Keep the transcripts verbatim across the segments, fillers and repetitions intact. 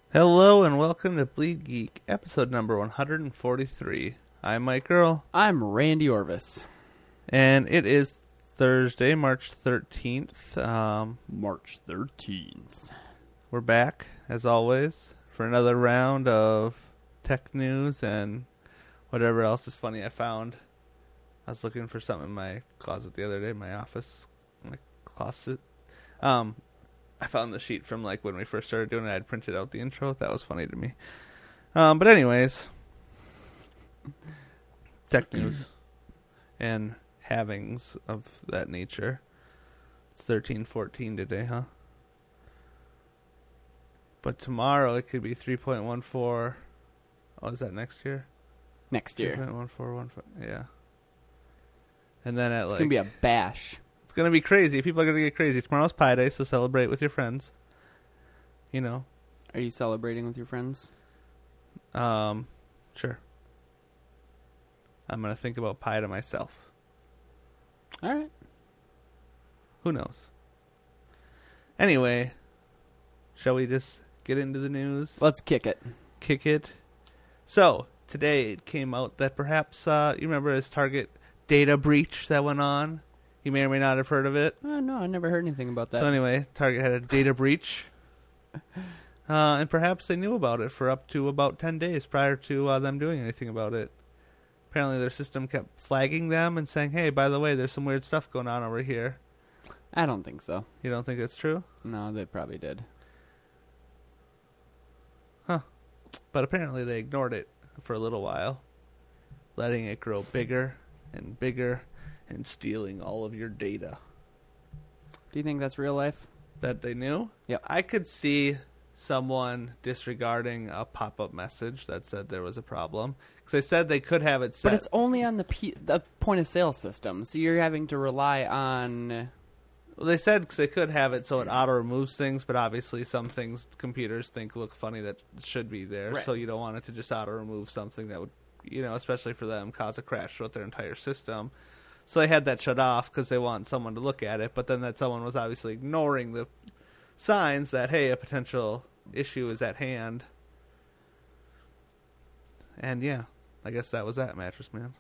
Hello and welcome to Bleed Geek, episode number one hundred forty-three. I'm Mike Earl. I'm Randy Orvis. And it is Thursday, March thirteenth. Um, March thirteenth. We're back, as always, for another round of tech news and whatever else is funny I found. I was looking for something in my closet the other day, my office, my closet. Um... I found the sheet from like when we first started doing it. I'd printed out the intro. That was funny to me. Um, but anyways, tech news and havings of that nature. It's thirteen fourteen today, huh? But tomorrow it could be three point one four. Oh, is that next year? Next year. three point one four one five, yeah. And then at It's like... going to be a bash. It's going to be crazy. People are going to get crazy. Tomorrow's Pi Day, so celebrate with your friends. You know. Are you celebrating with your friends? Um, sure. I'm going to think about pie to myself. All right. Who knows? Anyway, shall we just get into the news? Let's kick it. Kick it. So, today it came out that perhaps, uh, you remember this Target data breach that went on? You may or may not have heard of it. Oh, no, I never heard anything about that. So anyway, Target had a data breach. Uh, and perhaps they knew about it for up to about ten days prior to uh, them doing anything about it. Apparently their system kept flagging them and saying, hey, by the way, there's some weird stuff going on over here. I don't think so. You don't think that's true? No, they probably did. Huh. But apparently they ignored it for a little while, letting it grow bigger and bigger and stealing all of your data. Do you think that's real life? That they knew? Yeah. I could see someone disregarding a pop-up message that said there was a problem. Because they said they could have it set. But it's only on the P- the point-of-sale system, so you're having to rely on... Well, they said cause they could have it so it auto-removes things, but obviously some things computers think look funny that should be there. Right. So you don't want it to just auto-remove something that would, you know, especially for them, cause a crash throughout their entire system. So they had that shut off because they want someone to look at it, but then that someone was obviously ignoring the signs that, hey, a potential issue is at hand. And yeah, I guess that was that, Mattress Man.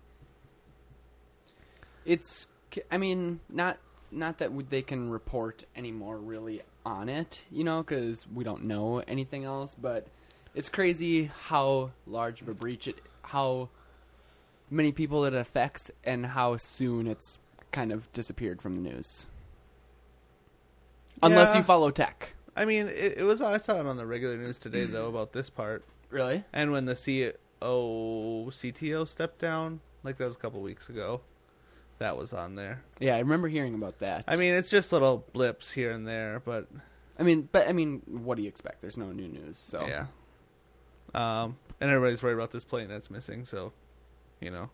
It's... I mean, not not that they can report anymore really on it, you know, because we don't know anything else, but it's crazy how large of a breach it... how... many people it affects and how soon it's kind of disappeared from the news. Unless Yeah. you follow tech. I mean, it, it was. I saw it on the regular news today, though, about this part. Really? And when the C O, C T O stepped down, like that was a couple weeks ago, that was on there. Yeah, I remember hearing about that. I mean, it's just little blips here and there, but... I mean, but I mean, what do you expect? There's no new news, so... Yeah. Um, and everybody's worried about this plane that's missing, so... You know,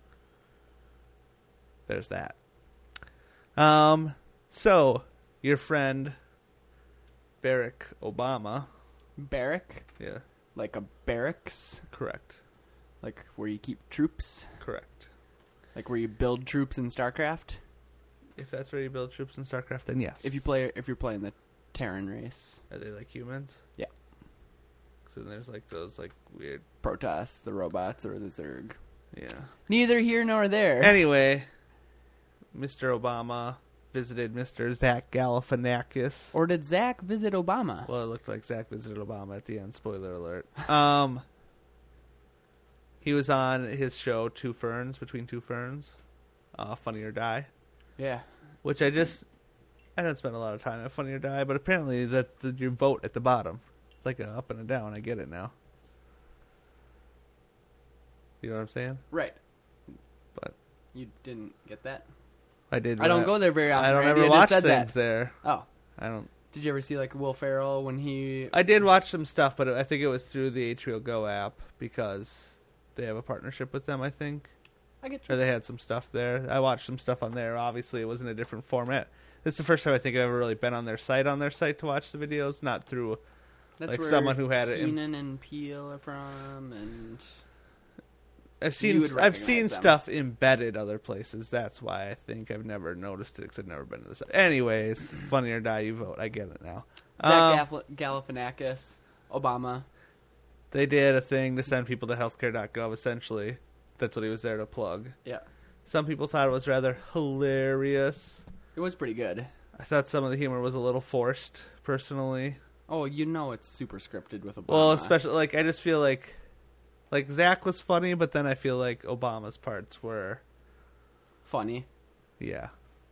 there's that. Um, so your friend Barack Obama, Barrack? yeah, Like a barracks? correct, Like where you keep troops? correct. Like where you build troops in StarCraft? If that's where you build troops in StarCraft, then yes. If you play, if you're playing the Terran race, Are they like humans? Yeah. So then there's like those like weird, Protoss, the robots, or the Zerg. yeah. Neither here nor there. Anyway, Mister Obama visited Mister Zach Galifianakis. Or did Zach visit Obama? Well, it looked like Zach visited Obama at the end. Spoiler alert. Um, he was on his show, Two Ferns, Between Two Ferns, uh, Funny or Die, Yeah. which I just, I don't spend a lot of time at Funny or Die, but apparently that the, you vote at the bottom. It's like a up and a down. I get it now. You know what I'm saying? Right. But You didn't get that? I did. I don't go there very often. I don't Randy. ever I watch just said things that. there. Oh. I don't. Did you ever see like Will Ferrell when he... I did watch some stuff, but I think it was through the H B O Go app because they have a partnership with them, I think. I get Or you. they had some stuff there. I watched some stuff on there. Obviously, it was in a different format. This is the first time I think I've ever really been on their site on their site to watch the videos, not through That's like where someone who had it in- Keenan and Peele are from, and... I've You seen would I've seen recognize them. stuff embedded other places. That's why I think I've never noticed it because I've never been to the site. Anyways, Funny or Die, you vote. I get it now. Zach Um, Gaf- Galifianakis Obama. They did a thing to send people to healthcare dot gov, essentially. That's what he was there to plug. Yeah. Some people thought it was rather hilarious. It was pretty good. I thought some of the humor was a little forced, personally. Oh, you know it's super scripted with Obama. Well, especially, like, I just feel like, like, Zach was funny, but then I feel like Obama's parts were... Funny. Yeah.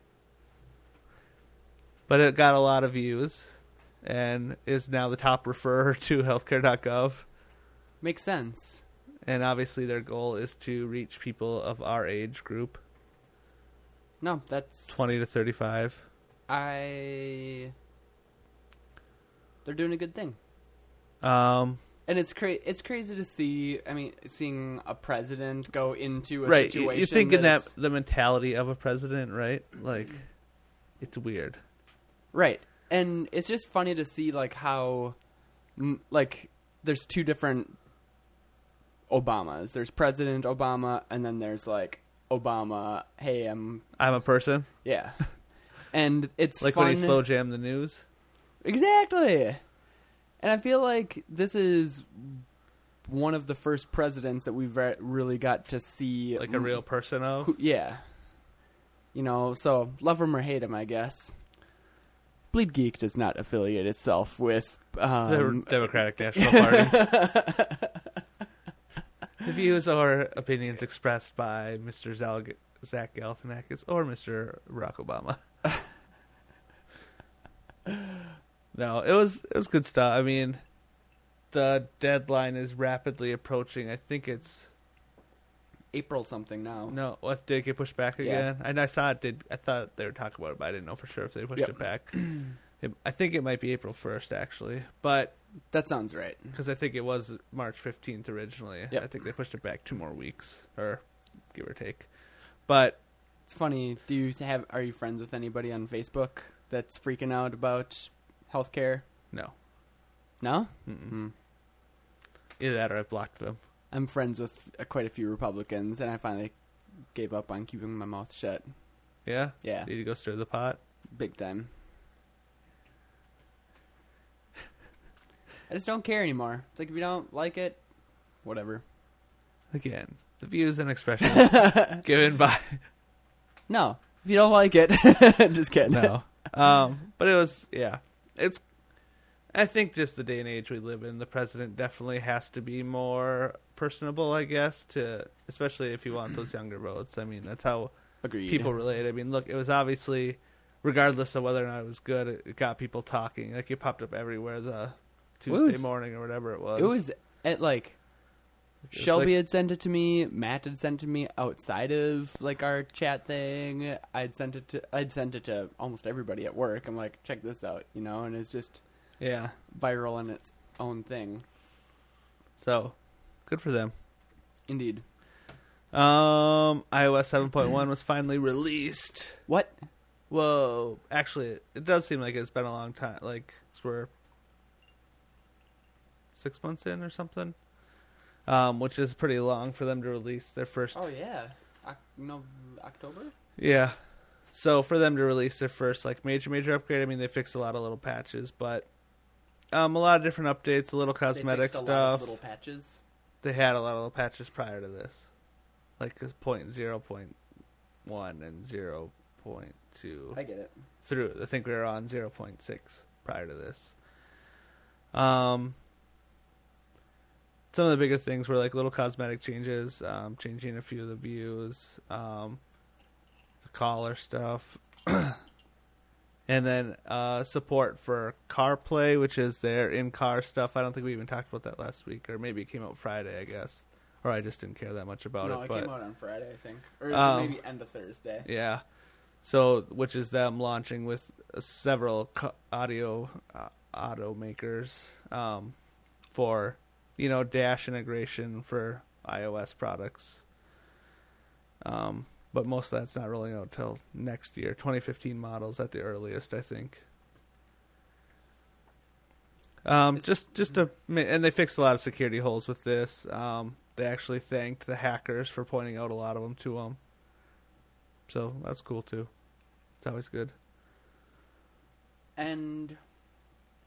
But it got a lot of views, and is now the top referrer to healthcare dot gov. Makes sense. And obviously their goal is to reach people of our age group. No, that's... twenty to thirty-five. I... They're doing a good thing. Um, and it's cra- it's crazy to see, I mean, seeing a president go into a right, situation... you think in that, that the mentality of a president, right? Like, it's weird. Right. And it's just funny to see, like, how, like, there's two different Obamas. There's President Obama, and then there's, like, Obama, hey, I'm... I'm a person? Yeah. And it's like fun. when he slow jammed the news? Exactly. And I feel like this is one of the first presidents that we've re- really got to see... Like a real person of? Who, yeah. You know, so love him or hate him, I guess. Bleed Geek does not affiliate itself with... Um, the Democratic National Party. The views or opinions expressed by Mister Zal- Zach Galifianakis or Mister Barack Obama. No, it was it was good stuff. I mean, the deadline is rapidly approaching. I think it's April something now. no. What did it get pushed back again? Yeah. And I saw it did. I thought they were talking about it, but I didn't know for sure if they pushed yep. it back. it, I think it might be April first actually, but that sounds right because I think it was March fifteenth originally. Yep. I think they pushed it back two more weeks, or give or take. But it's funny. Do you have? Are you friends with anybody on Facebook that's freaking out about healthcare? No. No? Mm. Either that or I've blocked them. I'm friends with uh, quite a few Republicans, and I finally gave up on keeping my mouth shut. Yeah? Yeah. Did you go stir the pot? Big time. I just don't care anymore. It's like, if you don't like it, whatever. Again, the views and expressions given by... No. If you don't like it, just kidding. No. Um, but it was, yeah. It's... I think just the day and age we live in, the president definitely has to be more personable, I guess, to especially if you want those younger votes. I mean, that's how Agreed. people relate. I mean, look, it was obviously, regardless of whether or not it was good, it, it got people talking. Like, it popped up everywhere the Tuesday was, morning or whatever it was. It was at, like, Shelby like, had sent it to me, Matt had sent it to me outside of, like, our chat thing. I'd sent it to, I'd sent it to almost everybody at work. I'm like, check this out, you know, and it's just... Yeah. Viral in its own thing. So, good for them. Indeed. Um, iOS seven point one was finally released. What? Whoa. Actually, it does seem like it's been a long time. Like, we're six months in or something. Um, which is pretty long for them to release their first... Oh, yeah. O- no, October? Yeah. So, for them to release their first, like, major, major upgrade, I mean, they fixed a lot of little patches, but... Um, a lot of different updates, a little cosmetic they fixed a stuff. lot of little patches. They had a lot of little patches prior to this, like point zero point one and zero point two. I get it. Through, I think we were on zero point six prior to this. Um, some of the bigger things were like little cosmetic changes, um, changing a few of the views, um, the collar stuff. And then uh, support for CarPlay, which is their in-car stuff. I don't think we even talked about that last week, or maybe it came out Friday, I guess. Or I just didn't care that much about no, it. No, it but, came out on Friday, I think. Or um, maybe end of Thursday. Yeah. So, which is them launching with several co- audio uh, automakers um, for, you know, dash integration for iOS products. Um. But most of that's not rolling out until next year. twenty fifteen models at the earliest, I think. Um, It's, just, just to, and they fixed a lot of security holes with this. Um, they actually thanked the hackers for pointing out a lot of them to them. So that's cool too. It's always good. And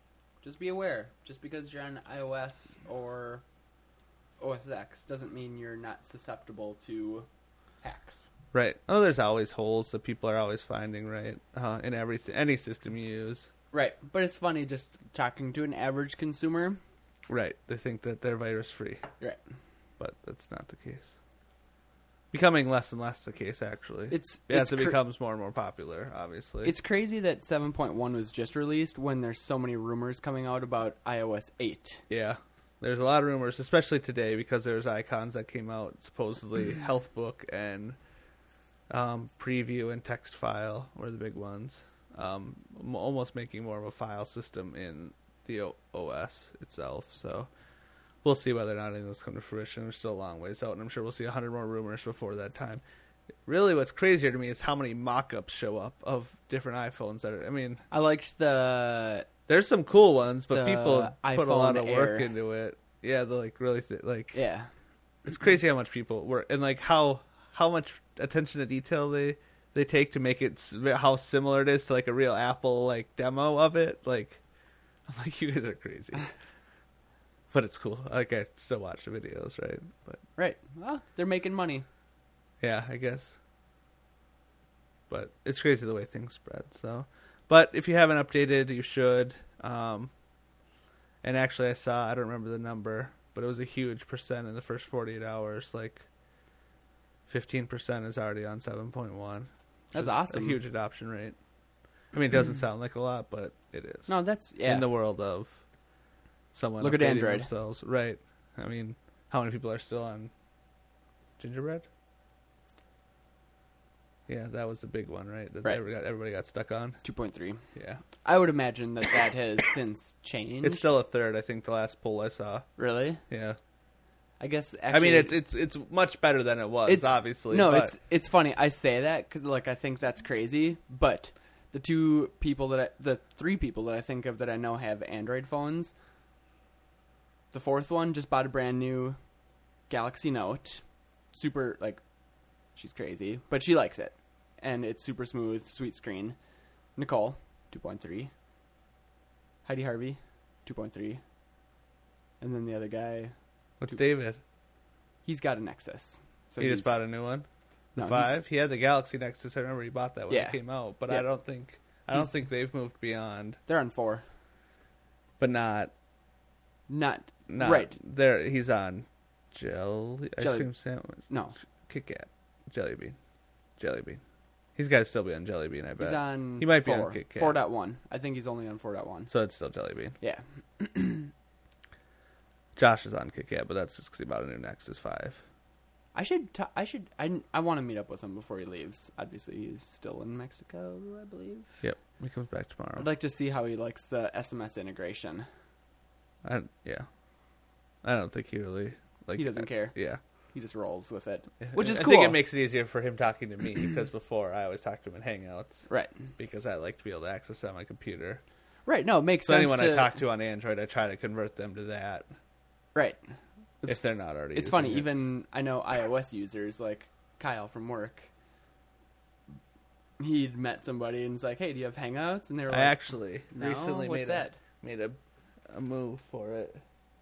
just be aware. Just because you're on iOS or O S X doesn't mean you're not susceptible to hacks. Right. Oh, there's always holes that people are always finding, right? Uh, in everything, any system you use. Right. But it's funny just talking to an average consumer. Right. They think that they're virus free. Right. But that's not the case. Becoming less and less the case, actually. It's As it's it cr- becomes more and more popular, obviously. It's crazy that seven point one was just released when there's so many rumors coming out about iOS eight. Yeah. There's a lot of rumors, especially today, because there's icons that came out, supposedly Health Book and um, Preview and Text File were the big ones. Um, m- almost making more of a file system in the o- O S itself. So we'll see whether or not any of those come to fruition. There's still a long ways out, and I'm sure we'll see a hundred more rumors before that time. Really, what's crazier to me is how many mock-ups show up of different iPhones that are, I mean... I liked the... There's some cool ones, but The people put a lot of iPhone work Air. into it. Yeah, the like really th- like Yeah. it's crazy how much people work and like how how much attention to detail they they take to make it s- how similar it is to like a real Apple like demo of it. Like, I'm like, you guys are crazy, but it's cool. Like, I still watch the videos, right? But Right. Well, they're making money. yeah, I guess. But it's crazy the way things spread. So, but if you haven't updated, you should. Um, and actually, I saw, I don't remember the number, but it was a huge percent in the first forty-eight hours. Like, fifteen percent is already on seven point one. That's awesome. A huge adoption rate. I mean, it doesn't sound like a lot, but it is. No, that's... Yeah. In the world of someone Look at updating Android. themselves. Right. I mean, how many people are still on Gingerbread? Yeah, that was the big one, right? That Right. everybody got, everybody got stuck on. two point three. Yeah. I would imagine that that has since changed. It's still a third, I think, the last poll I saw. Really? Yeah. I guess actually... I mean, it's it's it's much better than it was, It's- obviously. No, but it's it's funny. I say that because like I think that's crazy, but the two people that I, the three people that I think of that I know have Android phones. The fourth one just bought a brand new Galaxy Note, super like, she's crazy, but she likes it, and it's super smooth, sweet screen. Nicole, two point three. Heidi Harvey, two point three, and then the other guy, What's two- David? he's got a Nexus. So he he's- just bought a new one? The No, five? he's- He had the Galaxy Nexus. I remember he bought that when Yeah. it came out, but Yeah. I don't think I don't He's- think they've moved beyond, They're on four. but not Not not right. there. He's on jelly ice Jelly- cream sandwich. No, Kit Kat, Jelly Bean, Jelly Bean. He's got to still be on Jelly Bean, I bet. he's on. He might be four. on Kit Kat. four point one. I think he's only on four point one. So it's still Jelly Bean. Yeah. Josh is on Kit Kat, but that's just because he bought a new Nexus five. I should. T- I should. I. I want to meet up with him before he leaves. Obviously, he's still in Mexico, I believe. Yep, he comes back tomorrow. I'd like to see how he likes the S M S integration. I, yeah, I don't think he really like. He doesn't care. Yeah, He just rolls with it, which is I cool. think it makes it easier for him talking to me because before I always talked to him in Hangouts right. because I like to be able to access that on my computer. Right. No, it makes So sense. anyone to, I talk to on Android, I try to convert them to that Right. It's, if they're not already. it's using funny. it. Even I know iOS users like Kyle from work. He'd met somebody and was like, "Hey, do you have Hangouts?" And they were I like, actually "No, recently what's made that?" a made a a move for it.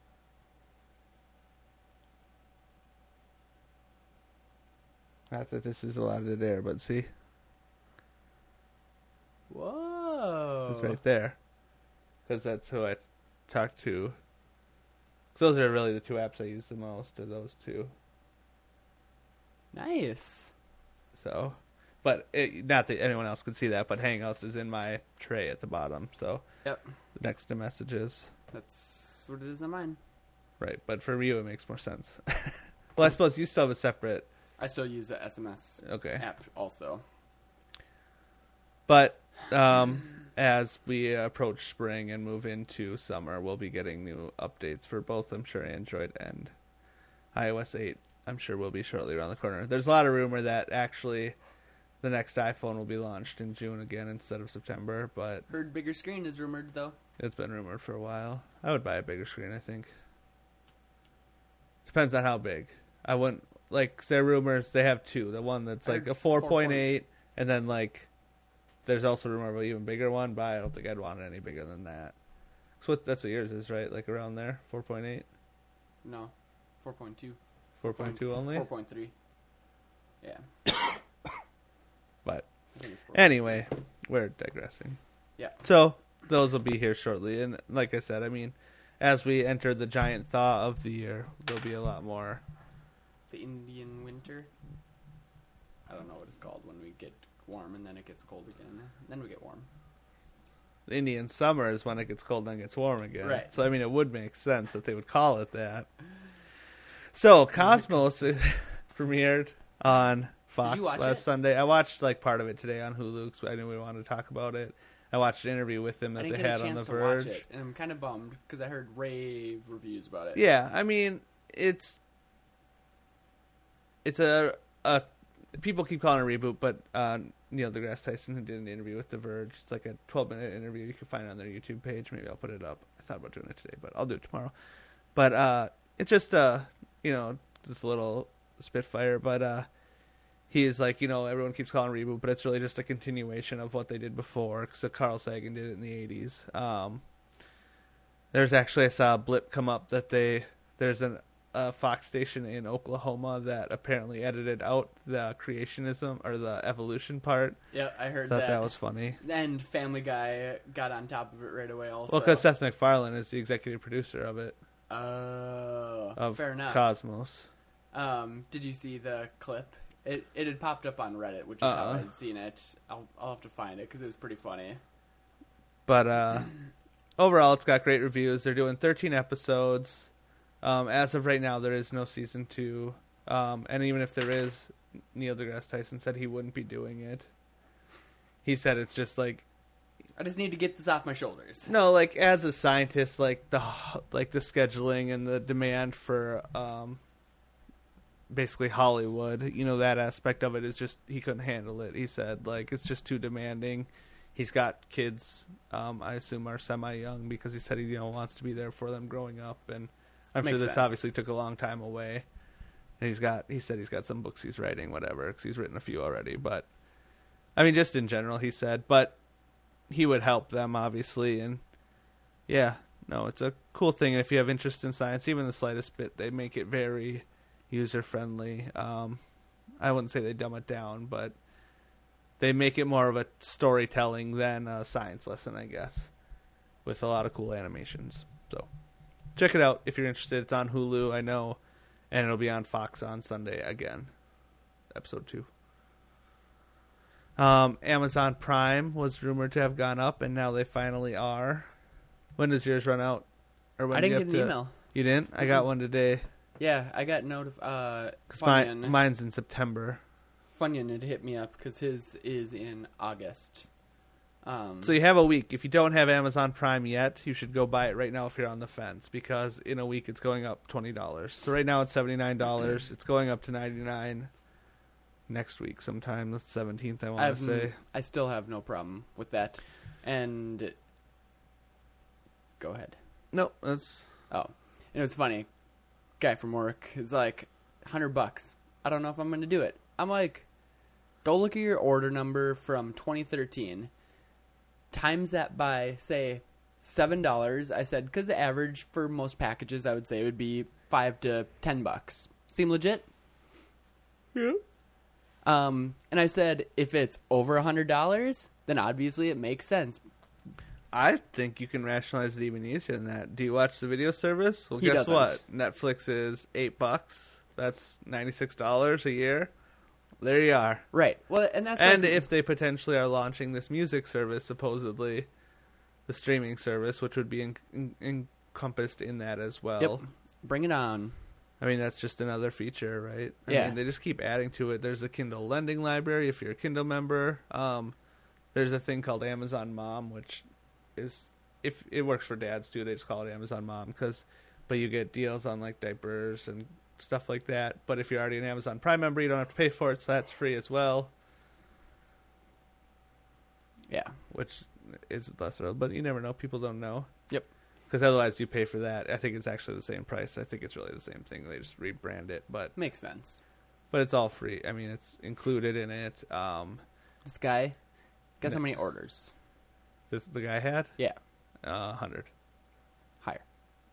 Not that this is allotted there, but see, Whoa! it's right there. Because that's who I talk to. So those are really the two apps I use the most. Are those two? Nice. So, but it, not that anyone else can see that. But Hangouts is in my tray at the bottom. So, Yep. next to messages, That's what it is on mine. right? But for you, it makes more sense. Well, I suppose you still have a separate. I still use the S M S Okay. app also. But um, as we approach spring and move into summer, we'll be getting new updates for both, I'm sure, Android and iOS eight. I'm sure will be shortly around the corner. There's a lot of rumor that actually the next iPhone will be launched in June again instead of September, but Heard bigger screen is rumored though. it's been rumored for a while. I would buy a bigger screen, I think. Depends on how big. I wouldn't, like, there are rumors, they have two. The one that's like Heard a four point eight, and then, like, there's also rumor of an even bigger one, but I don't think I'd want it any bigger than that. So what, that's what yours is, right? Like around there, four point eight, No, four point two. four point two only. Four point three. Yeah. But I think it's four. anyway, we're digressing. Yeah. So those will be here shortly, and like I said, I mean, as we enter the giant thaw of the year, there'll be a lot more. The Indian winter. I don't know what it's called when we get warm and then it gets cold again. Then we get warm. The Indian summer is when it gets cold and then gets warm again. Right. So I mean, it would make sense that they would call it that. So Cosmos premiered on Fox Did you watch last it? Sunday. I watched like part of it today on Hulu because I knew we wanted to talk about it. I watched an interview with him I that didn't they get had a on The chance to Verge. watch it, and I'm kind of bummed because I heard rave reviews about it. Yeah, I mean, it's it's a a people keep calling it a reboot, but uh, Neil deGrasse Tyson, who did an interview with The Verge, it's like a twelve minute interview. You can find it on their YouTube page. Maybe I'll put it up. I thought about doing it today, but I'll do it tomorrow. But uh, it's just uh, you know, this little Spitfire, but uh, he's like, you know, everyone keeps calling it a reboot, but it's really just a continuation of what they did before. Because Carl Sagan did it in the eighties. Um, there's actually I saw a blip come up that they there's an a Fox station in Oklahoma that apparently edited out the creationism or the evolution part. Yeah, I heard Thought that. that was funny. And Family Guy got on top of it right away also. Well, because Seth MacFarlane is the executive producer of it. Oh, Of fair enough. Cosmos. Um, did you see the clip? It it had popped up on Reddit, which is Uh-uh. how I had seen it. I'll I'll have to find it because it was pretty funny. But uh, overall, it's got great reviews. They're doing thirteen episodes. Um, as of right now, there is no season two. Um, and even if there is, Neil deGrasse Tyson said he wouldn't be doing it. He said it's just like, I just need to get this off my shoulders. no, like as a scientist, like the like the scheduling and the demand for um, basically Hollywood, you know, that aspect of it is just he couldn't handle it. He said like it's just too demanding. He's got kids, um, I assume are semi young because he said he you know wants to be there for them growing up, and I'm Makes sure this sense. obviously took a long time away. And he's got he said he's got some books he's writing, whatever, because he's written a few already. But I mean, just in general, he said, but he would help them obviously, and yeah, no, it's a cool thing. And if you have interest in science, even the slightest bit, they make it very user friendly. Um, I wouldn't say they dumb it down, but they make it more of a storytelling than a science lesson, I guess, with a lot of cool animations. So check it out if you're interested. It's on Hulu, I know, and it'll be on Fox on Sunday again, episode two. Um, Amazon Prime was rumored to have gone up, and now they finally are. When does yours run out? Or when I do you didn't get have an to- email. You didn't? I got one today. Yeah, I got notif- uh Because my, Funyun. mine's in September. Funyun had hit me up because his is in August. Um, So you have a week. If you don't have Amazon Prime yet, you should go buy it right now if you're on the fence, because in a week it's going up twenty dollars. So right now it's seventy-nine dollars. It's going up to ninety-nine dollars next week sometime, the seventeenth, I want I've, to say. I still have no problem with that. And go ahead. No, that's... Oh, and it's funny. Guy from work is like, hundred bucks. I don't know if I'm going to do it. I'm like, go look at your order number from twenty thirteen. Times that by, say, seven dollars. I said, because the average for most packages, I would say, would be five to ten bucks. Seem legit? Yeah. Um, and I said, if it's over a hundred dollars, then obviously it makes sense. I think you can rationalize it even easier than that. Do you watch the video service? Well, He guess doesn't. what? Netflix is eight bucks. That's ninety-six dollars a year. There you are. Right. Well, and that's And like, if they potentially are launching this music service, supposedly, the streaming service, which would be en- en- encompassed in that as well. Yep. Bring it on. I mean, that's just another feature, right? I Yeah. mean, they just keep adding to it. There's a Kindle lending library if you're a Kindle member. Um, there's a thing called Amazon Mom, which is, if it works for dads too, they just call it Amazon Mom, because, but you get deals on like diapers and stuff like that. But if you're already an Amazon Prime member, you don't have to pay for it, so that's free as well, Yeah. which is lesser. But you never know. People don't know. Yep. Because otherwise you pay for that. I think it's actually the same price. I think it's really the same thing. They just rebrand it, but Makes sense. but it's all free. I mean, it's included in it. Um, This guy, guess No. how many orders? this the guy had Yeah. uh, one hundred.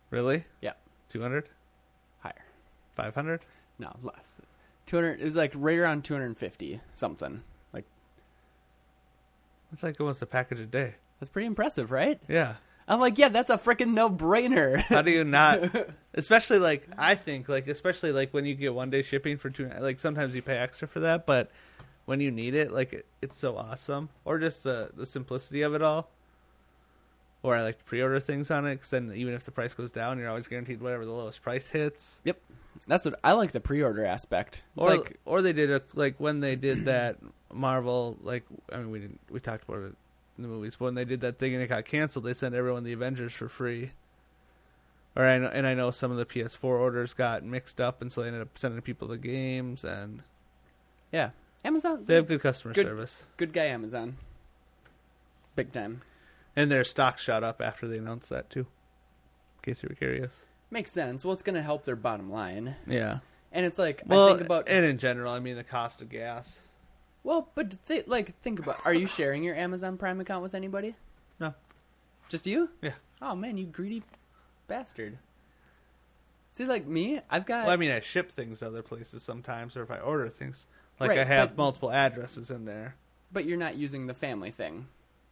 Really? Yeah. two hundred? Higher. five hundred? No, less. two hundred. It was like right around two hundred fifty something. Like It's like almost a package a day. that's pretty impressive, right? Yeah. I'm like, yeah, that's a freaking no-brainer. How do you not? Especially like I think like especially like when you get one day shipping for two. Like sometimes you pay extra for that, but when you need it, like it, it's so awesome. Or just the the simplicity of it all. Or I like to pre-order things on it, because then even if the price goes down, you're always guaranteed whatever the lowest price hits. Yep. That's what I like, the pre-order aspect. It's Or like or they did a like when they did that Marvel like I mean we didn't we talked about it in the movies, but when they did that thing and it got canceled, they sent everyone the Avengers for free. Or I know, and I know some of the P S four orders got mixed up, and so they ended up sending people the games, and yeah, Amazon. they have good customer Good. service. Good guy, Amazon. Big time. And their stock shot up after they announced that too. In case you were curious. Makes sense. Well, it's going to help their bottom line. Yeah. And it's like, Well, I think about... and in general, I mean the cost of gas. Well, but th- like, think about... Are you sharing your Amazon Prime account with anybody? No. Just you? Yeah. Oh, man, you greedy bastard. See, like me, I've got... Well, I mean, I ship things other places sometimes, or if I order things. Like Right, I have but- multiple addresses in there. But you're not using the family thing.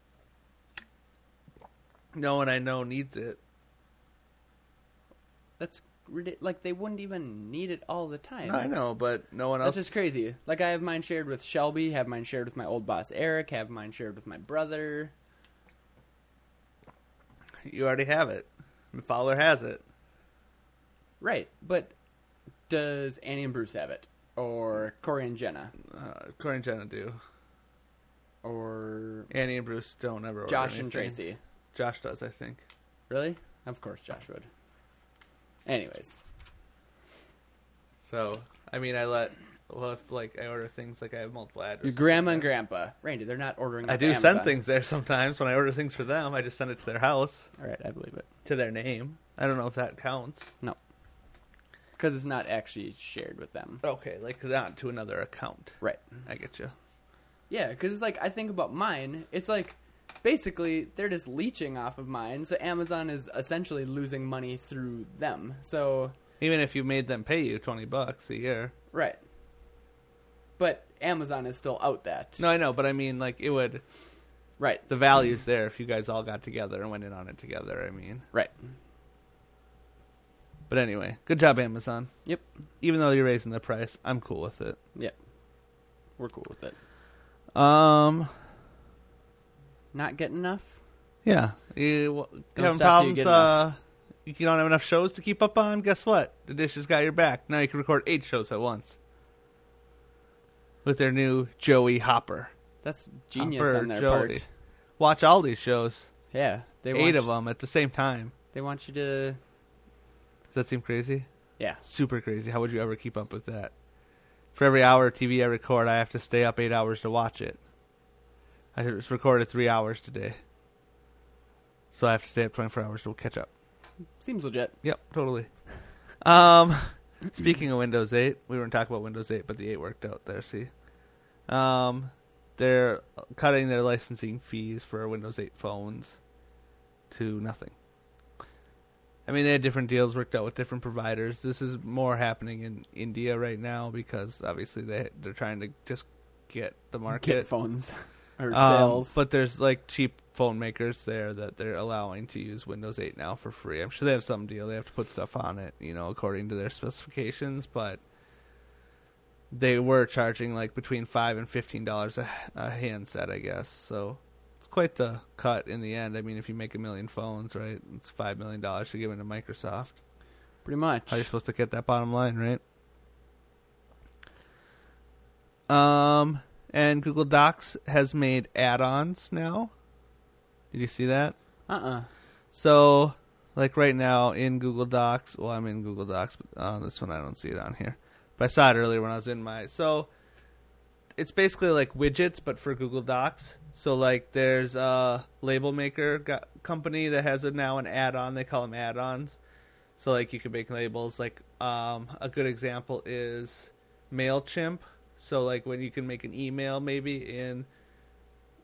No one I know needs it. That's... ridic- Like, they wouldn't even need it all the time. I know, but no one That's else. just crazy. Like, I have mine shared with Shelby, have mine shared with my old boss Eric, have mine shared with my brother. You already have it. Fowler has it. Right, but does Annie and Bruce have it? Or Corey and Jenna? Uh, Corey and Jenna do. Or Annie and Bruce don't ever order Josh and anything. Tracy? Josh does, I think. Really? Of course Josh would. Anyways. So, I mean, I let... Well, if, like, I order things, like, I have multiple addresses. Your grandma and grandpa. Randy, they're not ordering I off do Amazon. send things there sometimes. When I order things for them, I just send it to their house. All right, I believe it. To their name. I don't know if that counts. No. Because it's not actually shared with them. Okay, like, not to another account. Right. I get you. Yeah, because it's like, I think about mine. It's like, basically, they're just leeching off of mine. So Amazon is essentially losing money through them. So... Even if you made them pay you twenty bucks a year. Right. But Amazon is still out that. No, I know, but I mean, like, it would... Right. The value's there if you guys all got together and went in on it together, I mean. Right. But anyway, good job, Amazon. Yep. Even though you're raising the price, I'm cool with it. Yep. We're cool with it. Um, Not getting enough? yeah. You Don't having stop till you problems, get uh, you don't have enough shows to keep up on? Guess what? The Dish has got your back. Now you can record eight shows at once. With their new Joey Hopper. That's genius Hopper, on their Joey. part. Watch all these shows. Yeah. They eight want of them at the same time. They want you to... Does that seem crazy? Yeah. Super crazy. How would you ever keep up with that? For every hour of T V I record, I have to stay up eight hours to watch it. I just recorded three hours today. So I have to stay up twenty-four hours to catch up. Seems legit. Yep, totally. Um, speaking of Windows eight, we weren't talking about Windows eight, but the eight worked out there, see? Um, they're cutting their licensing fees for Windows eight phones to nothing. I mean, they had different deals worked out with different providers. This is more happening in India right now because obviously they they're trying to just get the market. Get phones. Or Um, sales. but there's like cheap phone makers there that they're allowing to use Windows eight now for free. I'm sure they have some deal. They have to put stuff on it, you know, according to their specifications. But they were charging like between five and fifteen dollars a, a handset, I guess. So it's quite the cut in the end. I mean, if you make a million phones, right, it's five million dollars to give into Microsoft. Pretty much. How are you supposed to get that bottom line, right? Um, and Google Docs has made add-ons now. Did you see that? Uh-uh. So, like right now in Google Docs, well, I'm in Google Docs, but uh, this one I don't see it on here. But I saw it earlier when I was in my... So, it's basically like widgets, but for Google Docs. So, like, there's a label maker go- company that has a, now an add-on. They call them add-ons. So, like, you can make labels. Like, um, a good example is MailChimp. So, like, when you can make an email maybe in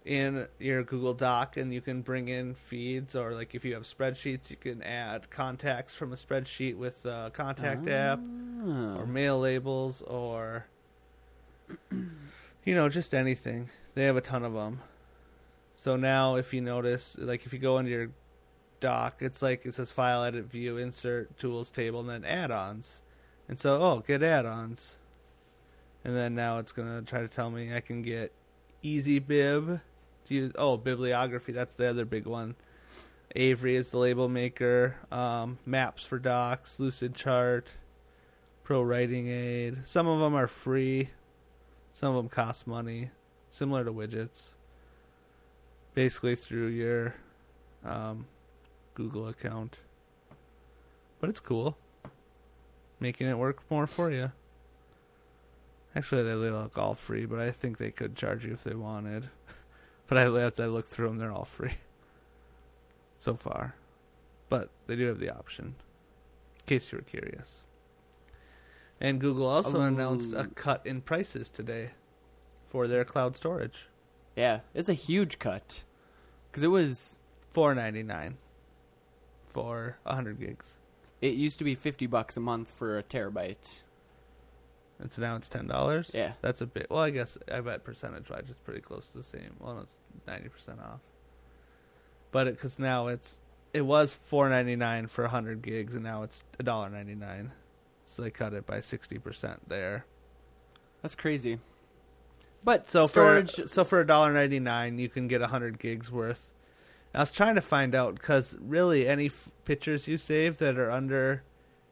in your Google Doc, and you can bring in feeds, or like if you have spreadsheets, you can add contacts from a spreadsheet with a contact app, or mail labels, or you know, just anything. They have a ton of them. So now if you notice, like if you go into your doc, it's like it says file, edit, view, insert, tools, table, and then add-ons. And so, oh, get add-ons. And then now it's going to try to tell me I can get EasyBib. To use, oh, bibliography, that's the other big one. Avery is the label maker. Um, maps for docs, Lucidchart, Pro Writing Aid. Some of them are free. Some of them cost money. Similar to widgets. Basically through your um, Google account. But it's cool. Making it work more for you. Actually, they look all free, but I think they could charge you if they wanted. But I, as I look through them, they're all free. So far. But they do have the option. In case you were curious. And Google also Ooh. announced a cut in prices today for their cloud storage. Yeah, it's a huge cut. Because it was... four ninety-nine for one hundred gigs. It used to be fifty bucks a month for a terabyte. And so now it's ten dollars? Yeah. That's a bit... Well, I guess I bet percentage-wise it's pretty close to the same. Well, it's ninety percent off. But because now it's... It was four ninety-nine for one hundred gigs, and now it's one ninety-nine. So they cut it by sixty percent there. That's crazy. But so storage... For, so for one ninety-nine, you can get one hundred gigs worth. I was trying to find out, because really any f- pictures you save that are under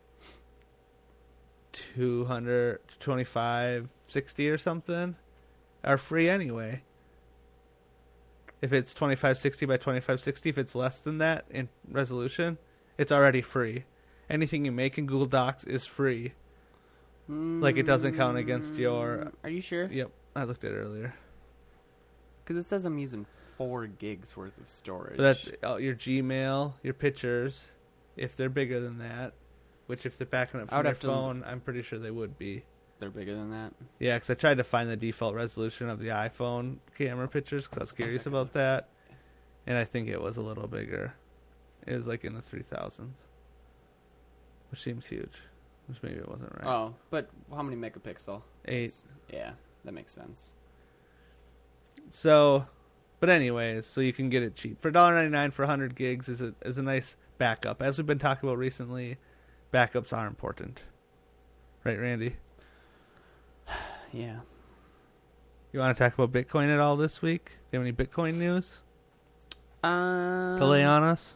two hundred twenty-five sixty or something are free anyway. If it's twenty-five sixty by twenty-five sixty, if it's less than that in resolution, it's already free. Anything you make in Google Docs is free. Mm, like it doesn't count against your... Are you sure? Yep, I looked at it earlier. Because it says I'm using four gigs worth of storage. So that's uh, your Gmail, your pictures, if they're bigger than that. Which, if they're backing up from your phone, I'm pretty sure they would be. They're bigger than that? Yeah, because I tried to find the default resolution of the iPhone camera pictures because I was curious about that. And I think it was a little bigger. It was like in the three thousands. Which seems huge. Which maybe it wasn't right. Oh, but how many megapixel? Eight. Yeah, that makes sense. So, but anyways, so you can get it cheap. For one ninety-nine for one hundred gigs is a, is a nice backup. As we've been talking about recently, backups are important. Right, Randy? Yeah. You want to talk about Bitcoin at all this week? Do you have any Bitcoin news Um, to lay on us?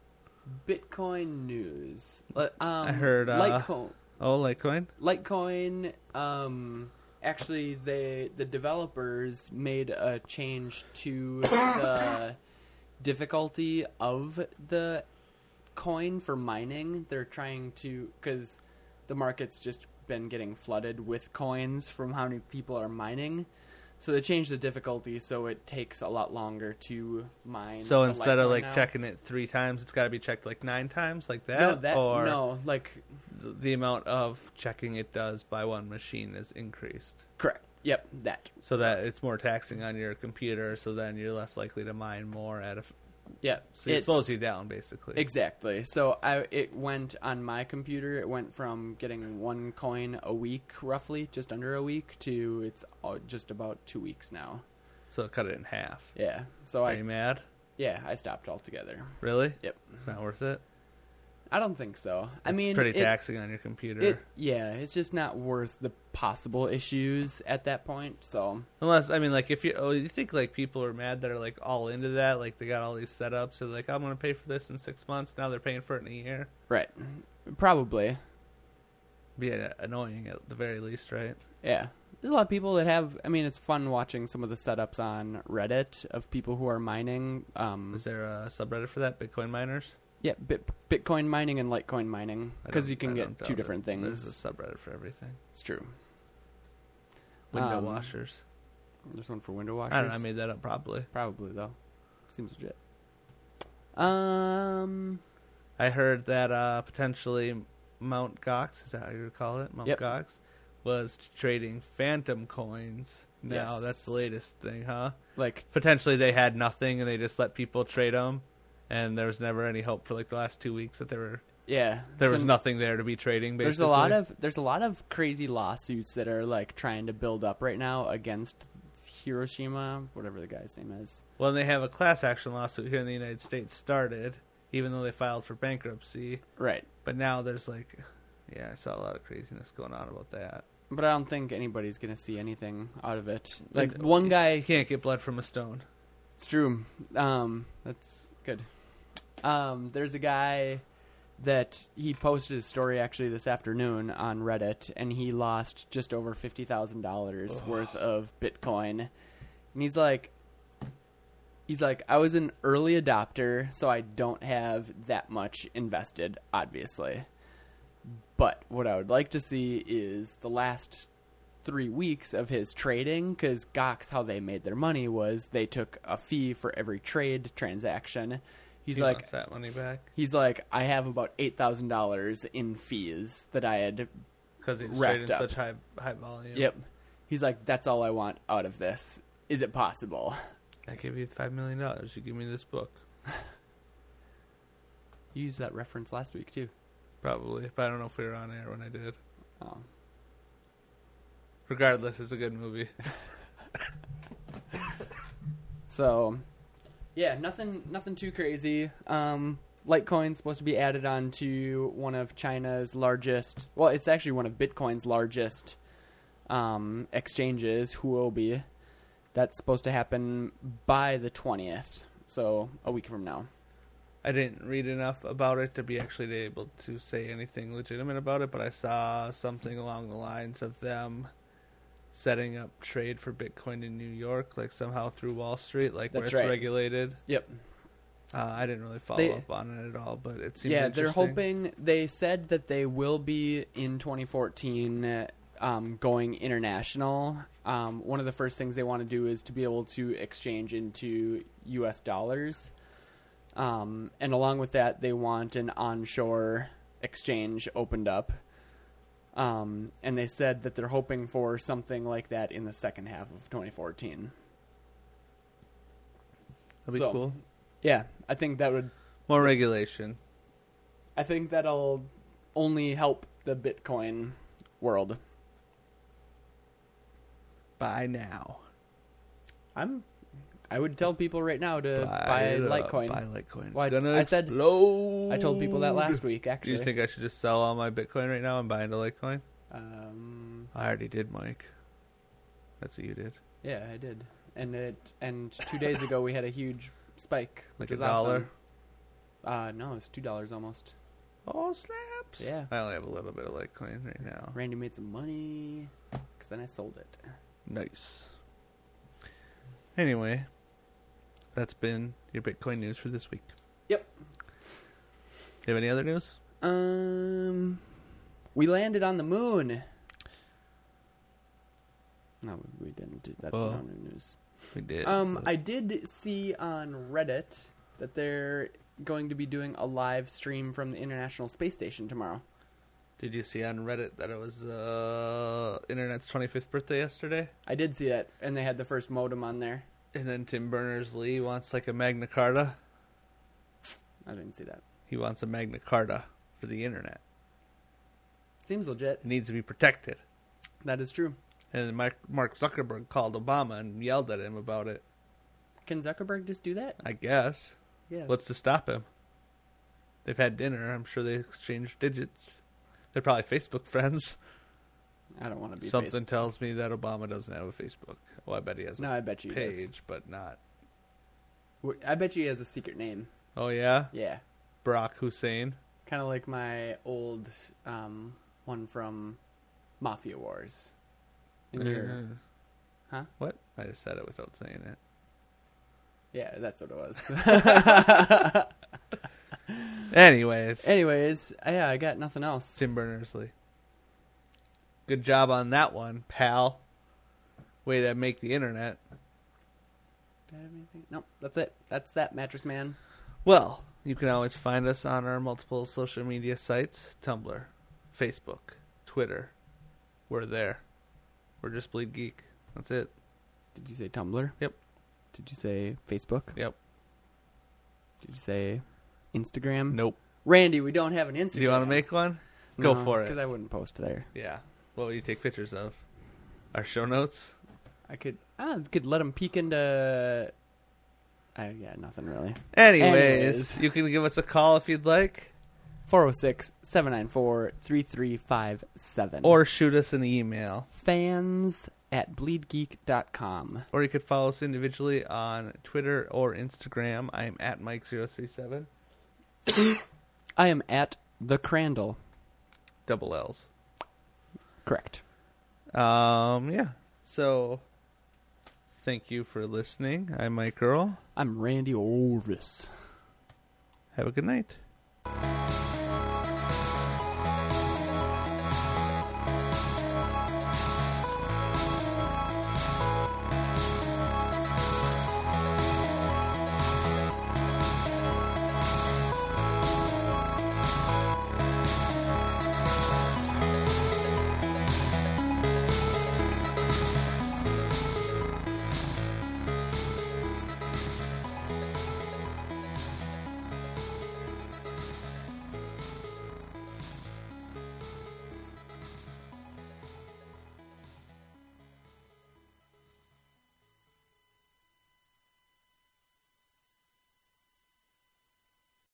Bitcoin news. Um, I heard... Uh, Litecoin. Oh, Litecoin? Litecoin, um... Actually, they the developers made a change to the difficulty of the coin for mining. They're trying to... Because the market's just been getting flooded with coins from how many people are mining. So they changed the difficulty so it takes a lot longer to mine. So instead of like now. checking it three times, it's got to be checked like nine times, like that? No, that or no, like the, the amount of checking it does by one machine is increased. Correct. Yep, that. So that it's more taxing on your computer, so then you're less likely to mine more at a... F- yeah. So it slows you down, basically. Exactly. So I, it went on my computer, it went from getting one coin a week, roughly, just under a week, to it's just about two weeks now. So it cut it in half. Yeah. So Are I, you mad? Yeah, I stopped altogether. Really? Yep. It's not worth it? I don't think so. It's I mean, pretty it, taxing on your computer. It, yeah, it's just not worth the possible issues at that point. So unless, I mean, like if you, oh, you think like people are mad that are like all into that, like they got all these setups, so like I'm going to pay for this in six months. Now they're paying for it in a year. Right. Probably. Be uh, annoying at the very least, right? Yeah. There's a lot of people that have. I mean, it's fun watching some of the setups on Reddit of people who are mining. Um, Is there a subreddit for that? Bitcoin miners. Yeah, Bit, Bitcoin mining and Litecoin mining, because you can I get two different it. things. There's a subreddit for everything. It's true. Window um, washers. There's one for window washers. I don't know. I made that up probably. Probably though. Seems legit. Um, I heard that uh, potentially Mount Gox, is that how you would call it? Mount Yep. Gox was trading phantom coins No, Yes. that's the latest thing, huh? Like, Potentially they had nothing and they just let people trade them, and there was never any hope for like the last two weeks that there were yeah, there was some- nothing there to be trading. Basically, There's a lot of there's a lot of crazy lawsuits that are like trying to build up right now against Hiroshima, whatever the guy's name is. well, and they have a class action lawsuit here in the United States started, even though they filed for bankruptcy. Right. But now there's like, yeah, I saw a lot of craziness going on about that. But I don't think anybody's gonna see anything out of it. Like And one guy, You can't get blood from a stone. it's true. Um, that's good. Um, there's a guy that he posted a story actually this afternoon on Reddit, and he lost just over fifty thousand dollars worth of Bitcoin. And he's like, he's like, I was an early adopter, so I don't have that much invested, obviously. But what I would like to see is the last three weeks of his trading, because Gox, how they made their money was they took a fee for every trade transaction. He's He like, wants that money back he's like, I have about eight thousand dollars in fees that I had. because he's Wrapped trading up. such high high volume. Yep. He's like, that's all I want out of this. Is it possible? I give you five million dollars. You give me this book, You used that reference last week too. probably. But I don't know if we were on air when I did. Oh. Regardless, it's a good movie. So, yeah, nothing, nothing too crazy. Um, Litecoin's supposed to be added on to one of China's largest. Well, it's actually one of Bitcoin's largest um, exchanges, Huobi. That's supposed to happen by the twentieth, so a week from now. I didn't read enough about it to be actually able to say anything legitimate about it, but I saw something along the lines of them setting up trade for Bitcoin in New York, like somehow through Wall Street, like That's where it's right. regulated. Yep. Uh, I didn't really follow They- up on it at all, but it seems Yeah, they're interesting. hoping. They said that they will be in twenty fourteen uh, um, going international. Um, one of the first things they want to do is to be able to exchange into U S dollars. Um, and along with that, they want an onshore exchange opened up. Um, and they said that they're hoping for something like that in the second half of twenty fourteen. That'd be So- cool. Yeah, I think that would. More regulation. I think that'll only help the Bitcoin world. Buy now. I'm. I would tell people right now to buy, it up. Litecoin. Buy Litecoin. It's Well, I- gonna I said- explode. I told people that last week. Do Actually, you think I should just sell all my Bitcoin right now and buy into Litecoin? Um, I already did, Mike. That's what you did. yeah, I did, and it and two days ago we had a huge spike, which Like a was dollar? awesome. Uh, no, it's two dollars almost. Oh, snaps. Yeah. I only have a little bit of Litecoin right now. Randy made some money because then I sold it. Nice. Anyway, that's been your Bitcoin news for this week. Yep. Do you have any other news? Um, we landed on the moon. No, we didn't. do- That's Well, not new news. We did. Um, but- I did see on Reddit that they're going to be doing a live stream from the International Space Station tomorrow. Did you see on Reddit that it was uh, Internet's twenty-fifth birthday yesterday? I did see that, and they had the first modem on there. And then Tim Berners-Lee wants like a Magna Carta. I didn't see that. He wants a Magna Carta for the Internet. Seems legit. It needs to be protected. That is true. And then Mark, Mark Zuckerberg called Obama and yelled at him about it. Can Zuckerberg just do that? I guess. Yes. What's to stop him? They've had dinner. I'm sure they exchanged digits. They're probably Facebook friends. I don't want to be Something tells me that Obama doesn't have a Facebook. Well, I bet he has No, a I bet you he does. page, but not. W- I bet you he has a secret name. Oh, yeah? Yeah. Barack Hussein. Kind of like my old um, one from Mafia Wars. In your, huh? What? I just said it without saying it. Yeah, that's what it was. Anyways, Anyways, yeah, I got nothing else. Tim Berners-Lee. Good job on that one, pal. Way to make the internet. Do I have anything? Nope, that's it. That's that, Mattress Man. Well, you can always find us on our multiple social media sites. Tumblr, Facebook, Twitter. We're there. We're just Bleed Geek. That's it. Did you say Tumblr? Yep. Did you say Facebook? Yep. Did you say Instagram? Nope. Randy, we don't have an Instagram. Do you want to make one? Go No, for it. Because I wouldn't post there. Yeah. What will you take pictures of? Our show notes? I could I could let them peek into... Uh, yeah, nothing really. Anyways, Anyways. you can give us a call if you'd like. four oh six, seven nine four, three three five seven. Or shoot us an email. fans at bleedgeek dot com. Or you could follow us individually on Twitter or Instagram. I am at Mike zero three seven. I am at the Crandall. Double L's. Correct. Um, yeah. So, thank you for listening. I'm Mike Earl. I'm Randy Orvis. Have a good night.